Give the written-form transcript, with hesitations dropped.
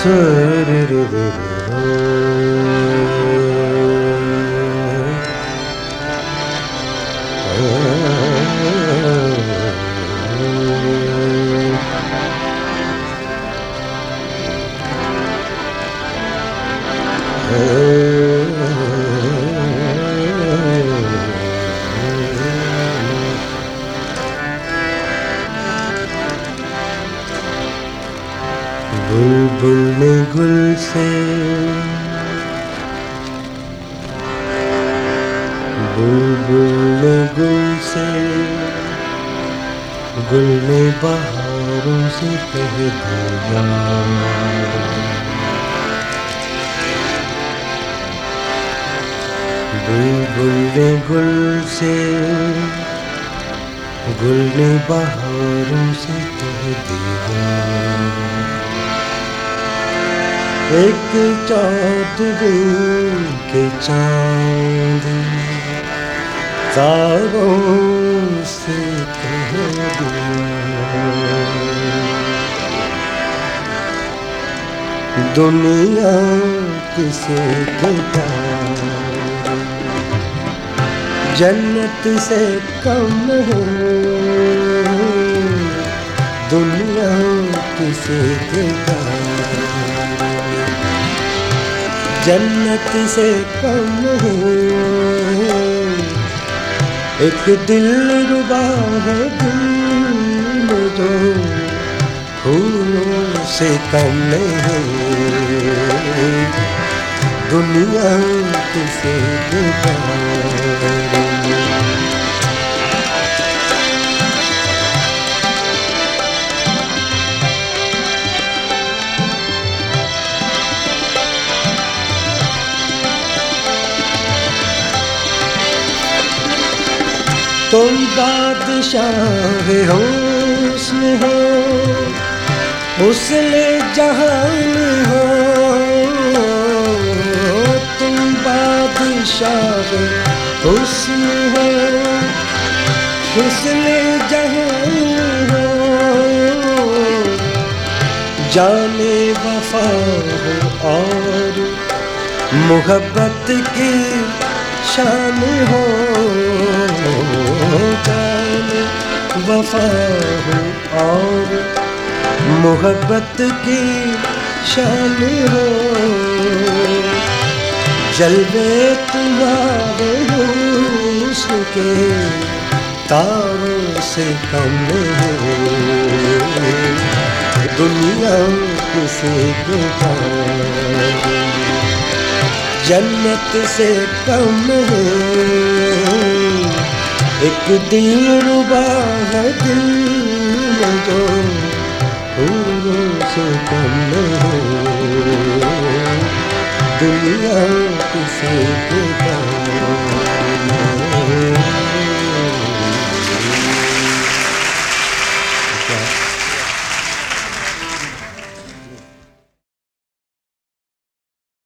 بلبل نے گل سے گل نے بہاروں سے کہہ دیا بلبل نے گل نے بہاروں سے کہہ دیا ایک چادر کے چاند تاروں سے کہہ دیا دنیا کسے کہتا جنت سے کم ہے دنیا کسے کہتا جنت سے کم ہے ایک دل ربا ہے دل جو پھولوں سے کم نہیں دنیا کسے کہتا تم بادشاہ حسن ہو حسن جہان ہو تم بادشاہ حسن ہو حسن جہان ہو جانے وفا ہو اور محبت کی شان ہو جانے وفا ہو اور محبت کی شان ہو جلوے تمہارے حسن کے تاروں سے کم ہے دنیا کسے کہتا جنت سے کم ہے ایک دل ربا ہے دل جو پھولوں سے کم ہے دنیا کسے کہتا